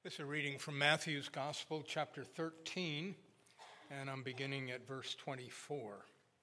This is a reading from Matthew's Gospel, chapter 13, and I'm beginning at verse 24.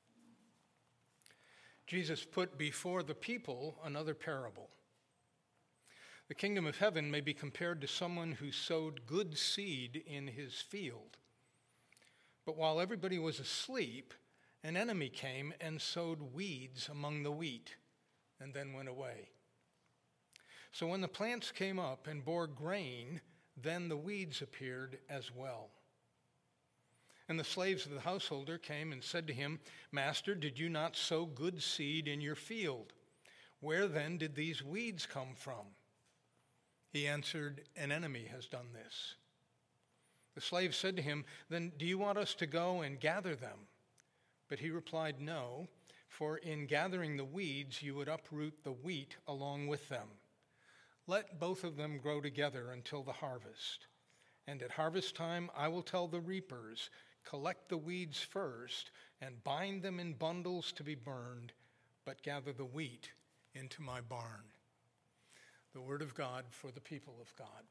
Jesus put before the people another parable. The kingdom of heaven may be compared to someone who sowed good seed in his field. But while everybody was asleep, an enemy came and sowed weeds among the wheat, and then went away. So when the plants came up and bore grain, then the weeds appeared as well. And the slaves of the householder came and said to him, "Master, did you not sow good seed in your field? Where then did these weeds come from?" He answered, "An enemy has done this." The slave said to him, "Then do you want us to go and gather them?" But he replied, "No, for in gathering the weeds you would uproot the wheat along with them. Let both of them grow together until the harvest. And at harvest time I will tell the reapers, 'Collect the weeds first and bind them in bundles to be burned, but gather the wheat into my barn.'" The word of God for the people of God.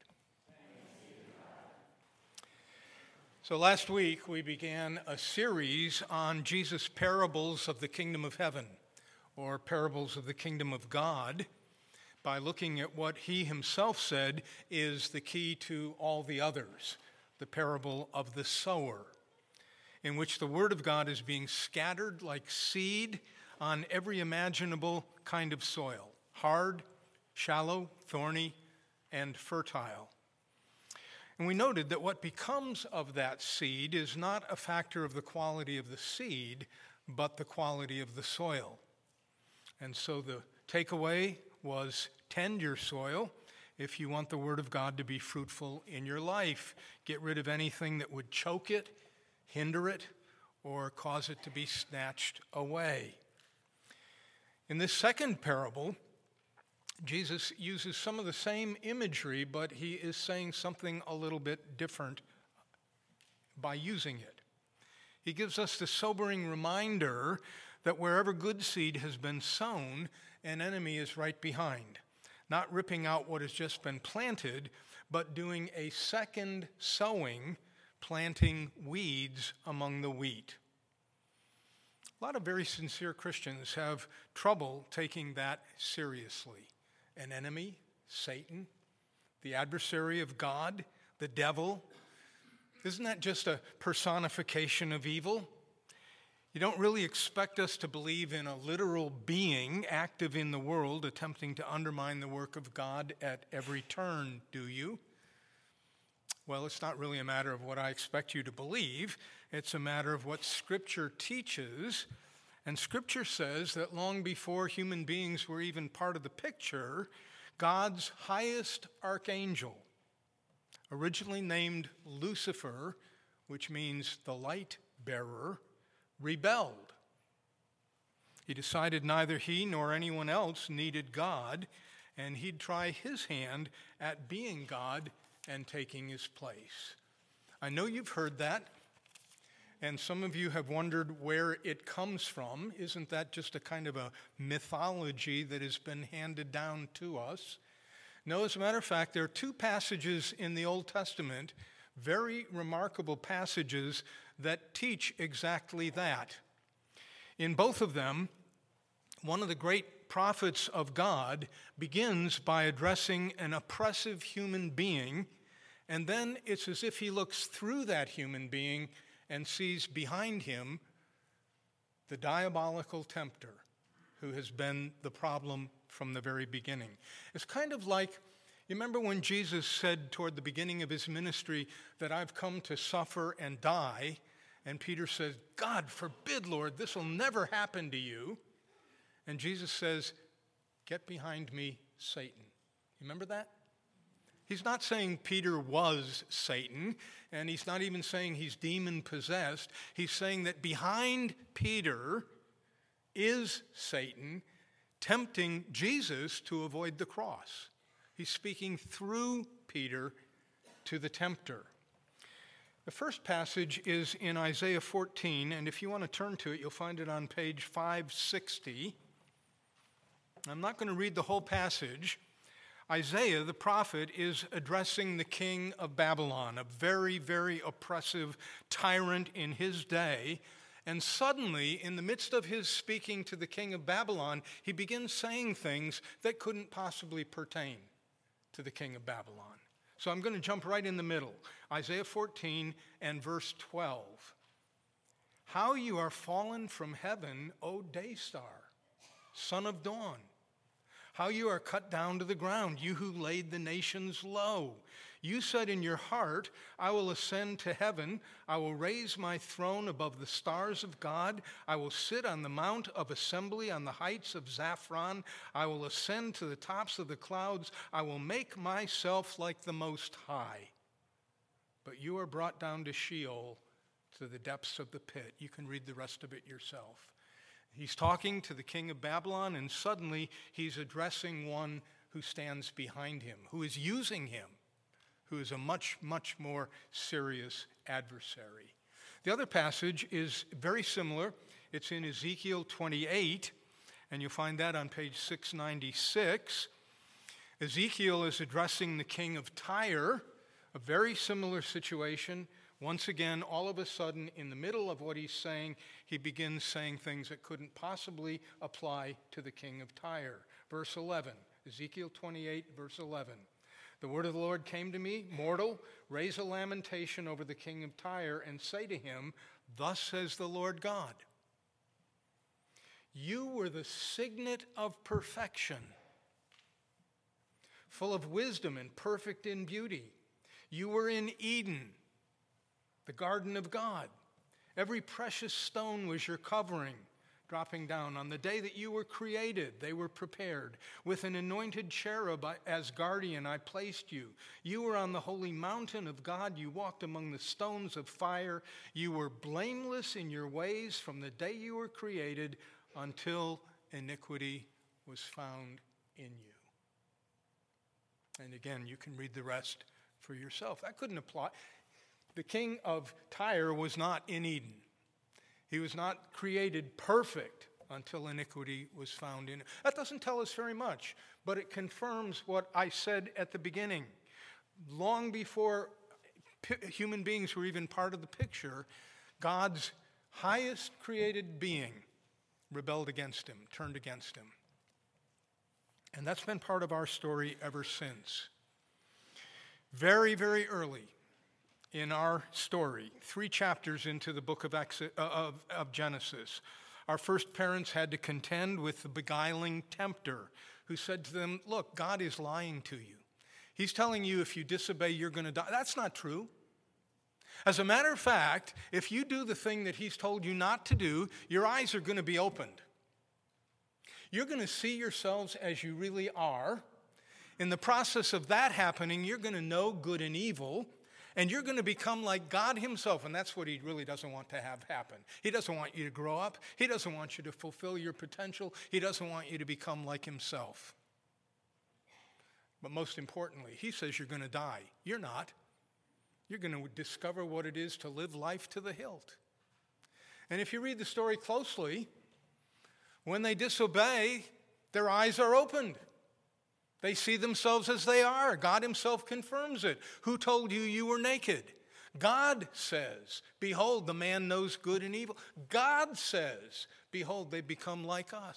So last week we began a series on Jesus' parables of the kingdom of heaven, or parables of the kingdom of God, by looking at what he himself said is the key to all the others, the parable of the sower, in which the word of God is being scattered like seed on every imaginable kind of soil, hard, shallow, thorny, and fertile. And we noted that what becomes of that seed is not a factor of the quality of the seed, but the quality of the soil. And so the takeaway was tend your soil if you want the word of God to be fruitful in your life. Get rid of anything that would choke it, hinder it, or cause it to be snatched away. In this second parable, Jesus uses some of the same imagery, but he is saying something a little bit different by using it. He gives us the sobering reminder that wherever good seed has been sown, an enemy is right behind, not ripping out what has just been planted, but doing a second sowing, planting weeds among the wheat. A lot of very sincere Christians have trouble taking that seriously. An enemy, Satan, the adversary of God, the devil. Isn't that just a personification of evil? You don't really expect us to believe in a literal being active in the world attempting to undermine the work of God at every turn, do you? Well, it's not really a matter of what I expect you to believe. It's a matter of what Scripture teaches. And Scripture says that long before human beings were even part of the picture, God's highest archangel, originally named Lucifer, which means the light bearer, rebelled. He decided neither he nor anyone else needed God, and he'd try his hand at being God and taking his place. I know you've heard that, and some of you have wondered where it comes from. Isn't that just a kind of a mythology that has been handed down to us? No, as a matter of fact, there are two passages in the Old Testament, very remarkable passages that teach exactly that. In both of them, one of the great prophets of God begins by addressing an oppressive human being, and then it's as if he looks through that human being and sees behind him the diabolical tempter who has been the problem from the very beginning. It's kind of like, you remember when Jesus said toward the beginning of his ministry that I've come to suffer and die, and Peter says, "God forbid, Lord, this will never happen to you." And Jesus says, "Get behind me, Satan." You remember that? He's not saying Peter was Satan, and he's not even saying he's demon-possessed. He's saying that behind Peter is Satan, tempting Jesus to avoid the cross. He's speaking through Peter to the tempter. The first passage is in Isaiah 14, and if you want to turn to it, you'll find it on page 560. I'm not going to read the whole passage. Isaiah, the prophet, is addressing the king of Babylon, a very, very oppressive tyrant in his day. And suddenly, in the midst of his speaking to the king of Babylon, he begins saying things that couldn't possibly pertain to the king of Babylon. So I'm going to jump right in the middle. Isaiah 14 and verse 12. How you are fallen from heaven, O day star, son of dawn. How you are cut down to the ground, you who laid the nations low. You said in your heart, I will ascend to heaven. I will raise my throne above the stars of God. I will sit on the mount of assembly on the heights of Zaphron. I will ascend to the tops of the clouds. I will make myself like the Most High. But you are brought down to Sheol, to the depths of the pit. You can read the rest of it yourself. He's talking to the king of Babylon, and suddenly he's addressing one who stands behind him, who is using him, who is a much, much more serious adversary. The other passage is very similar. It's in Ezekiel 28, and you'll find that on page 696. Ezekiel is addressing the king of Tyre, a very similar situation. Once again, all of a sudden, in the middle of what he's saying, he begins saying things that couldn't possibly apply to the king of Tyre. Verse 11, Ezekiel 28, verse 11. The word of the Lord came to me, mortal, raise a lamentation over the king of Tyre and say to him, thus says the Lord God, you were the signet of perfection, full of wisdom and perfect in beauty. You were in Eden, the garden of God. Every precious stone was your covering, dropping down. On the day that you were created, they were prepared. With an anointed cherub as guardian, I placed you. You were on the holy mountain of God. You walked among the stones of fire. You were blameless in your ways from the day you were created until iniquity was found in you. And again, you can read the rest for yourself. That couldn't apply. The king of Tyre was not in Eden. He was not created perfect until iniquity was found in him. That doesn't tell us very much, but it confirms what I said at the beginning. Long before human beings were even part of the picture, God's highest created being rebelled against him, turned against him. And that's been part of our story ever since. Very, very early in our story, 3 chapters into the book of Genesis, our first parents had to contend with the beguiling tempter who said to them, look, God is lying to you. He's telling you if you disobey, you're going to die. That's not true. As a matter of fact, if you do the thing that he's told you not to do, your eyes are going to be opened. You're going to see yourselves as you really are. In the process of that happening, you're going to know good and evil, and you're going to become like God himself, and that's what he really doesn't want to have happen. He doesn't want you to grow up. He doesn't want you to fulfill your potential. He doesn't want you to become like himself. But most importantly, he says you're going to die. You're not. You're going to discover what it is to live life to the hilt. And if you read the story closely, when they disobey, their eyes are opened. They see themselves as they are. God himself confirms it. Who told you you were naked? God says, behold, the man knows good and evil. God says, behold, they become like us.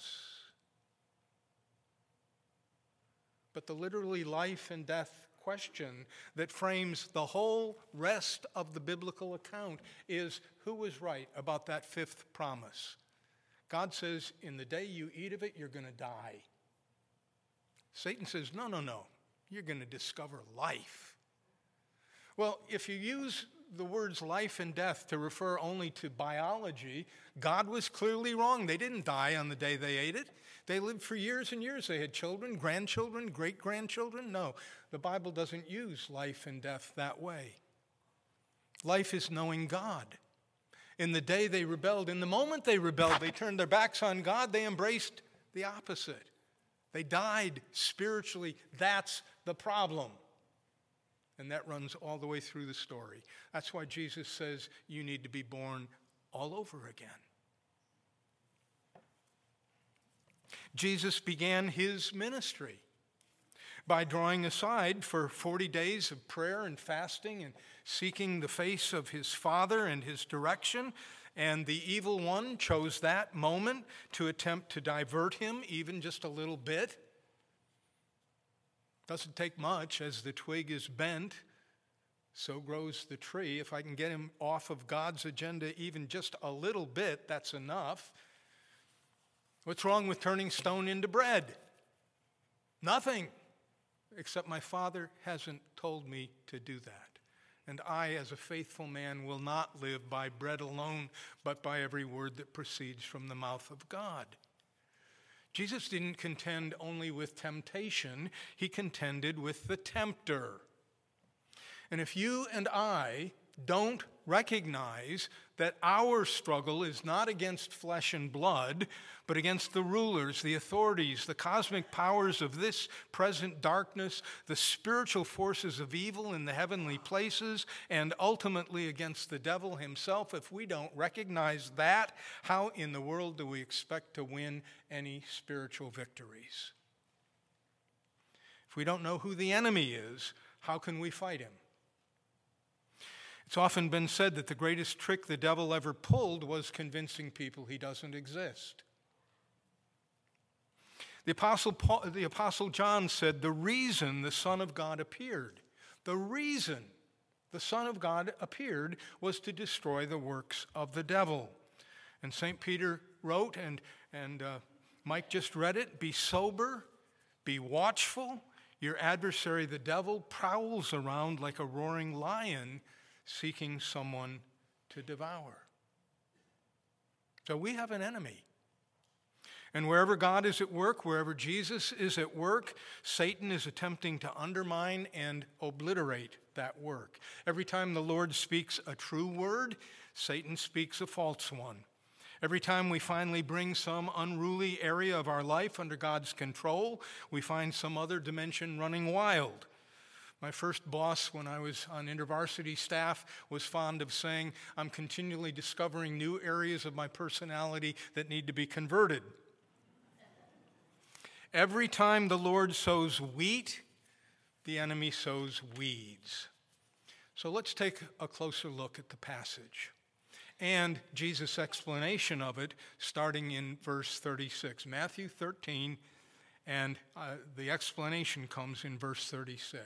But the literally life and death question that frames the whole rest of the biblical account is, who was right about that 5th promise? God says, in the day you eat of it, you're going to die. Satan says, no, you're going to discover life. Well, if you use the words life and death to refer only to biology, God was clearly wrong. They didn't die on the day they ate it. They lived for years and years. They had children, grandchildren, great-grandchildren. No, the Bible doesn't use life and death that way. Life is knowing God. In the day they rebelled, in the moment they rebelled, they turned their backs on God, they embraced the opposite. They died spiritually. That's the problem. And that runs all the way through the story. That's why Jesus says you need to be born all over again. Jesus began his ministry. by drawing aside for 40 days of prayer and fasting and seeking the face of his Father and his direction. And the evil one chose that moment to attempt to divert him even just a little bit. Doesn't take much. As the twig is bent, so grows the tree. If I can get him off of God's agenda even just a little bit, that's enough. What's wrong with turning stone into bread? Nothing, except my Father hasn't told me to do that. And I, as a faithful man, will not live by bread alone, but by every word that proceeds from the mouth of God. Jesus didn't contend only with temptation, he contended with the tempter. And if you and I don't recognize that our struggle is not against flesh and blood, but against the rulers, the authorities, the cosmic powers of this present darkness, the spiritual forces of evil in the heavenly places, and ultimately against the devil himself, if we don't recognize that, how in the world do we expect to win any spiritual victories? If we don't know who the enemy is, how can we fight him? It's often been said that the greatest trick the devil ever pulled was convincing people he doesn't exist. The Apostle John said the reason the Son of God appeared, the reason the Son of God appeared was to destroy the works of the devil. And St. Peter wrote, and Mike just read it, be sober, be watchful. Your adversary, the devil, prowls around like a roaring lion, seeking someone to devour. So we have an enemy. And wherever God is at work, wherever Jesus is at work, Satan is attempting to undermine and obliterate that work. Every time the Lord speaks a true word, Satan speaks a false one. Every time we finally bring some unruly area of our life under God's control, we find some other dimension running wild. My first boss when I was on InterVarsity staff was fond of saying, I'm continually discovering new areas of my personality that need to be converted. Every time the Lord sows wheat, the enemy sows weeds. So let's take a closer look at the passage and Jesus' explanation of it, starting in verse 36. Matthew 13, and the explanation comes in verse 36.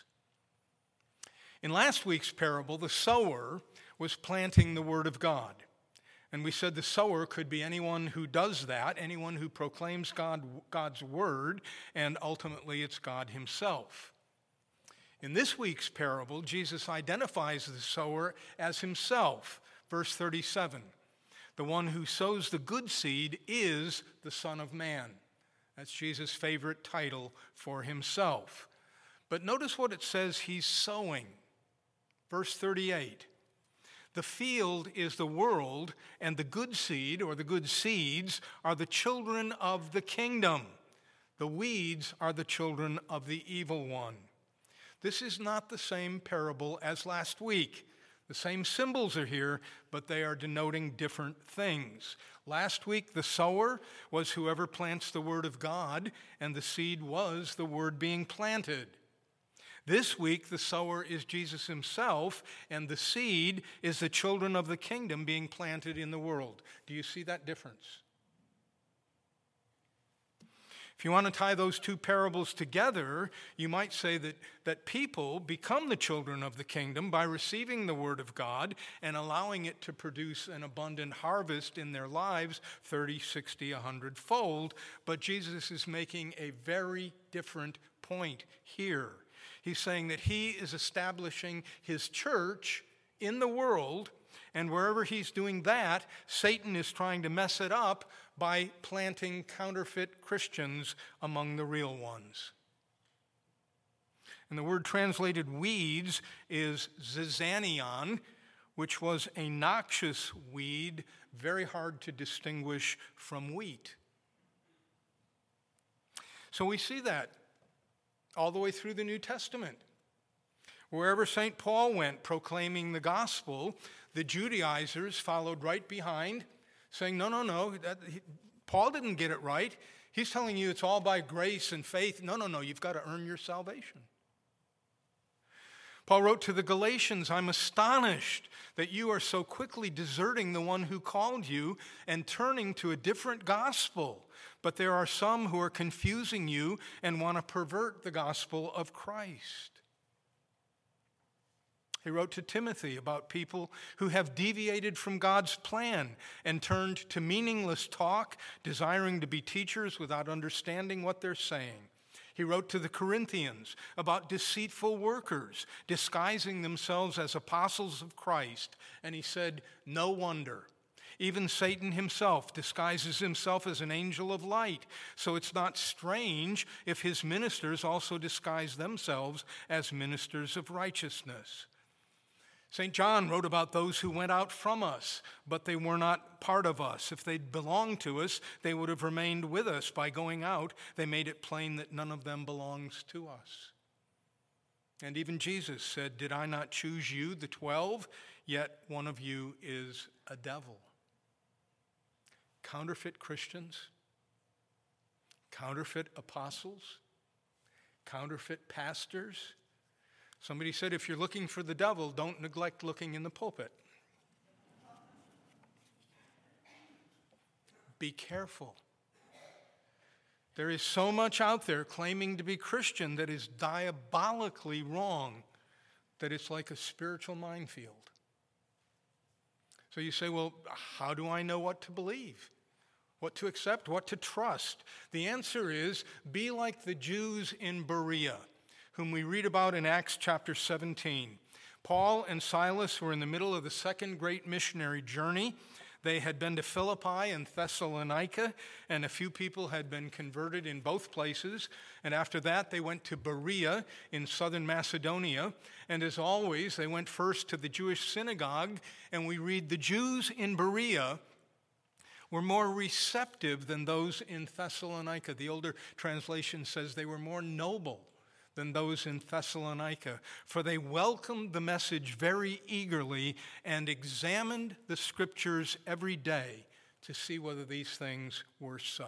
In last week's parable, the sower was planting the word of God. And we said the sower could be anyone who does that, anyone who proclaims God's word, and ultimately it's God himself. In this week's parable, Jesus identifies the sower as himself. Verse 37, the one who sows the good seed is the Son of Man. That's Jesus' favorite title for himself. But notice what it says he's sowing. Verse 38, the field is the world, and the good seed, or the good seeds, are the children of the kingdom. The weeds are the children of the evil one. This is not the same parable as last week. The same symbols are here, but they are denoting different things. Last week, the sower was whoever plants the word of God, and the seed was the word being planted. This week, the sower is Jesus himself, and the seed is the children of the kingdom being planted in the world. Do you see that difference? If you want to tie those two parables together, you might say that people become the children of the kingdom by receiving the word of God and allowing it to produce an abundant harvest in their lives, 30, 60, 100-fold. But Jesus is making a very different point here. He's saying that he is establishing his church in the world, and wherever he's doing that, Satan is trying to mess it up by planting counterfeit Christians among the real ones. And the word translated weeds is zizanion, which was a noxious weed, very hard to distinguish from wheat. So we see that all the way through the New Testament. Wherever St. Paul went proclaiming the gospel, the Judaizers followed right behind, saying, no, Paul didn't get it right. He's telling you it's all by grace and faith. No, you've got to earn your salvation. Paul wrote to the Galatians, I'm astonished that you are so quickly deserting the one who called you and turning to a different gospel. But there are some who are confusing you and want to pervert the gospel of Christ. He wrote to Timothy about people who have deviated from God's plan and turned to meaningless talk, desiring to be teachers without understanding what they're saying. He wrote to the Corinthians about deceitful workers, disguising themselves as apostles of Christ. And he said, no wonder. Even Satan himself disguises himself as an angel of light. So it's not strange if his ministers also disguise themselves as ministers of righteousness. St. John wrote about those who went out from us, but they were not part of us. If they'd belonged to us, they would have remained with us. By going out, they made it plain that none of them belongs to us. And even Jesus said, did I not choose you, the 12? Yet one of you is a devil. Counterfeit Christians, counterfeit apostles, counterfeit pastors. Somebody said, if you're looking for the devil, don't neglect looking in the pulpit. Be careful. There is so much out there claiming to be Christian that is diabolically wrong that it's like a spiritual minefield. So you say, well, how do I know what to believe? What to accept? What to trust? The answer is, be like the Jews in Berea, whom we read about in Acts chapter 17. Paul and Silas were in the middle of the second great missionary journey. They had been to Philippi and Thessalonica, and a few people had been converted in both places. And after that, they went to Berea in southern Macedonia. And as always, they went first to the Jewish synagogue, and we read the Jews in Berea were more receptive than those in Thessalonica. The older translation says they were more noble than those in Thessalonica, for they welcomed the message very eagerly and examined the scriptures every day to see whether these things were so.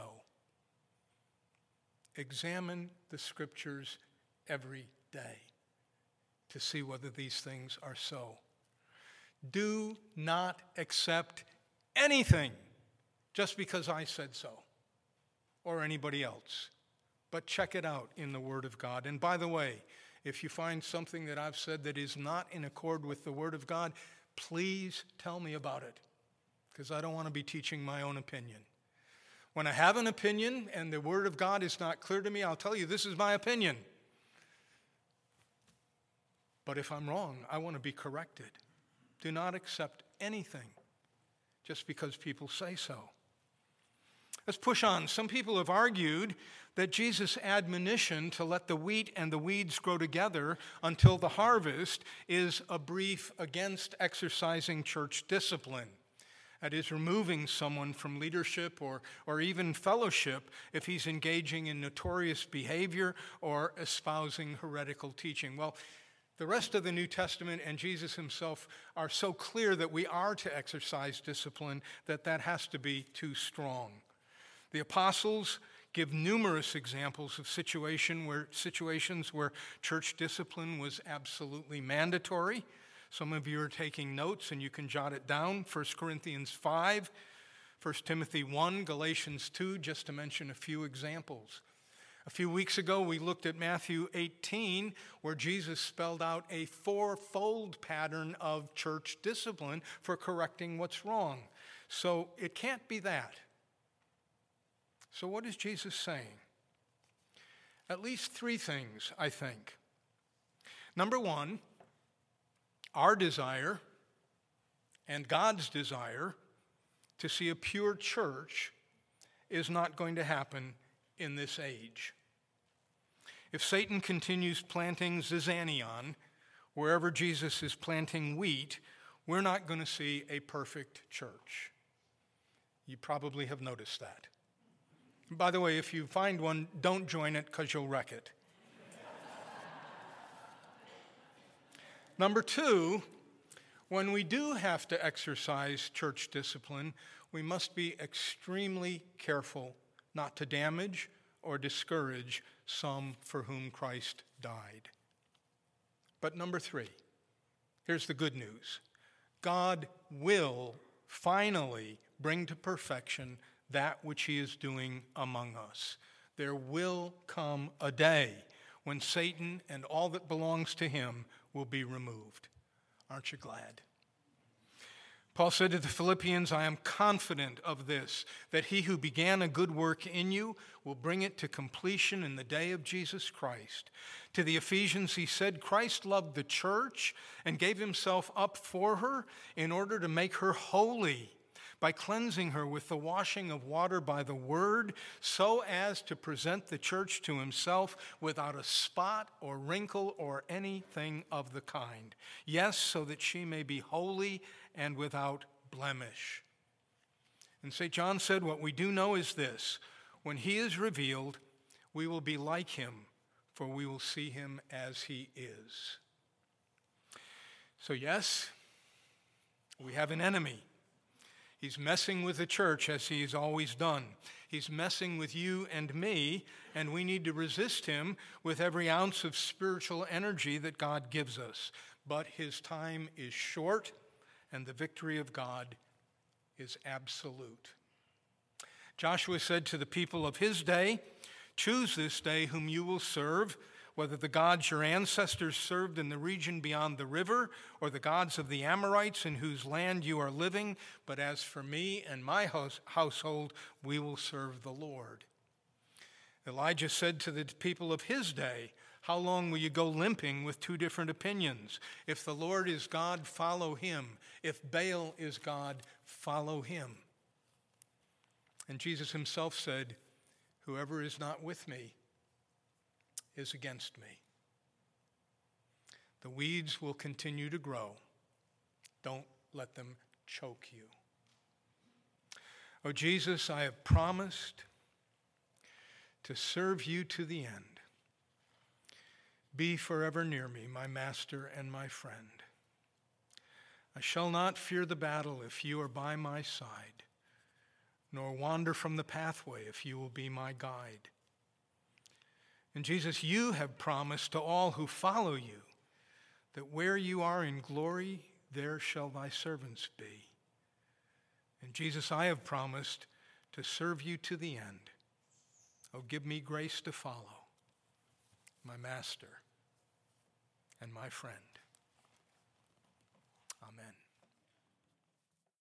Examine the scriptures every day to see whether these things are so. Do not accept anything just because I said so or anybody else. But check it out in the Word of God. And by the way, if you find something that I've said that is not in accord with the Word of God, please tell me about it, because I don't want to be teaching my own opinion. When I have an opinion and the Word of God is not clear to me, I'll tell you this is my opinion. But if I'm wrong, I want to be corrected. Do not accept anything just because people say so. Let's push on. Some people have argued that Jesus' admonition to let the wheat and the weeds grow together until the harvest is a brief against exercising church discipline. That is, removing someone from leadership or even fellowship if he's engaging in notorious behavior or espousing heretical teaching. Well, the rest of the New Testament and Jesus himself are so clear that we are to exercise discipline that has to be too strong. The apostles give numerous examples of situations where church discipline was absolutely mandatory. Some of you are taking notes and you can jot it down. 1 Corinthians 5, 1 Timothy 1, Galatians 2, just to mention a few examples. A few weeks ago, we looked at Matthew 18, where Jesus spelled out a fourfold pattern of church discipline for correcting what's wrong. So it can't be that. So what is Jesus saying? At least three things, I think. Number one, our desire and God's desire to see a pure church is not going to happen in this age. If Satan continues planting zizanion wherever Jesus is planting wheat, we're not going to see a perfect church. You probably have noticed that. By the way, if you find one, don't join it because you'll wreck it. Number two, when we do have to exercise church discipline, we must be extremely careful not to damage or discourage some for whom Christ died. But number 3, here's the good news. God will finally bring to perfection that which he is doing among us. There will come a day when Satan and all that belongs to him will be removed. Aren't you glad? Paul said to the Philippians, I am confident of this, that he who began a good work in you will bring it to completion in the day of Jesus Christ. To the Ephesians he said, Christ loved the church and gave himself up for her in order to make her holy, by cleansing her with the washing of water by the word, so as to present the church to himself without a spot or wrinkle or anything of the kind. Yes, so that she may be holy and without blemish. And St. John said, what we do know is this: when he is revealed, we will be like him, for we will see him as he is. So yes, we have an enemy. He's messing with the church as he's always done. He's messing with you and me, and we need to resist him with every ounce of spiritual energy that God gives us. But his time is short, and the victory of God is absolute. Joshua said to the people of his day, choose this day whom you will serve, whether the gods your ancestors served in the region beyond the river, or the gods of the Amorites in whose land you are living. But as for me and my household, we will serve the Lord. Elijah said to the people of his day, how long will you go limping with two different opinions? If the Lord is God, follow him. If Baal is God, follow him. And Jesus himself said, whoever is not with me is against me. The weeds will continue to grow. Don't let them choke you. Oh, Jesus, I have promised to serve you to the end. Be forever near me, my master and my friend. I shall not fear the battle if you are by my side, nor wander from the pathway if you will be my guide. And Jesus, you have promised to all who follow you that where you are in glory, there shall thy servants be. And Jesus, I have promised to serve you to the end. Oh, give me grace to follow my master and my friend. Amen.